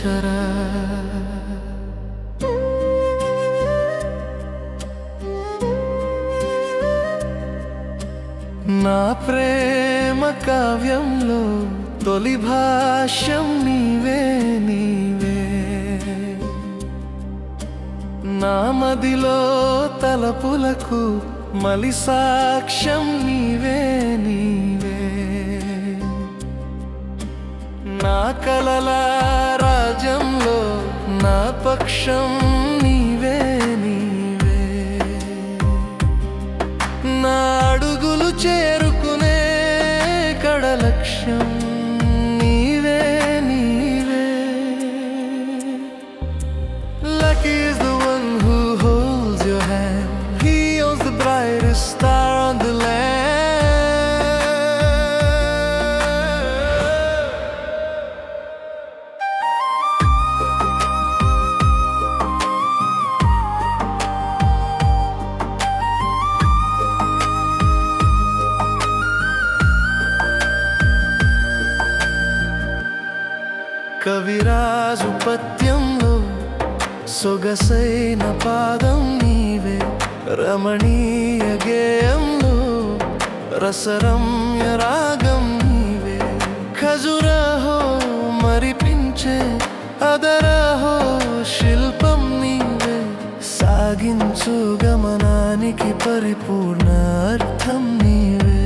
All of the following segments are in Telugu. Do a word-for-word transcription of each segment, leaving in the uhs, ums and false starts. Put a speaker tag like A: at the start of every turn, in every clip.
A: అక్షర నా ప్రేమ కావ్యంలో తొలి భాష్యం నీవే నీవే నా మదిలో తలపులకు మలి సాక్ష్యం నీవే నీవే నా కలల రాజ్యంలో నా పక్షం నీవే నీవే నా అడుగులు చేరుకునే కడ లక్ష్యం నీవే నీవే Lucky is the one who holds your hand. He owns the brightest star on the land. Kaviraju పద్యంలో సొగసైన పాదం నీవే రమణీయ గేయంలో రసరమ్య రాగం నీవే ఖజురాహో మరిపించే అదరాహో శిల్పం నీవే సాగించు గమనానికి పరిపూర్ణ అర్థం నీవే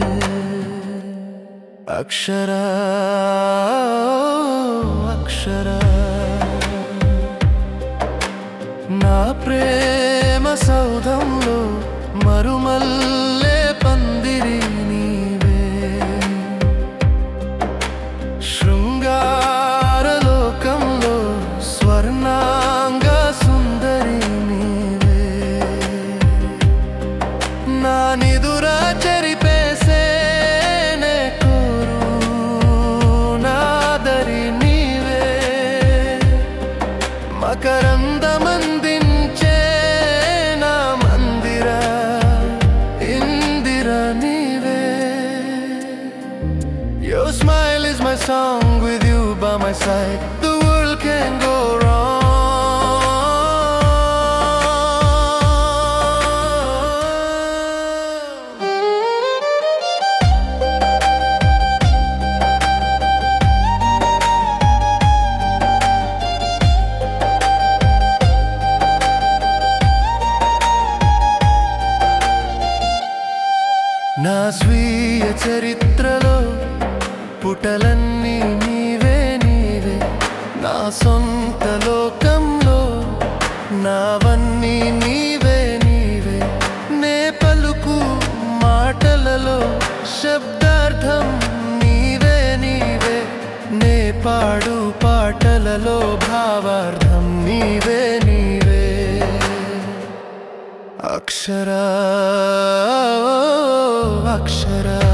A: అక్షర అక్షర నా ప్రేమ సౌధంలో మరుమల్లే పందిరి నీవే శృంగార లోకంలో స్వర్ణాంగ సుందరి నీవే నా నిదురా చెరిపేసే నే కోరు నాదరి నీవే మకరందమందించే నా మందిర ఇందిర నీవే Your smile is my song, with you by my side the world can go wrong. నా స్వీయ చరిత్రలో పుటలన్నీ నీవే నీవే నా సొంత లోకంలో నావన్నీ నీవే నీవే నే పలుకు మాటలలో శబ్దార్థం నీవే నీవే నే పాడు పాటలలో భావార్థం నీవే నీవే అక్షర అక్షర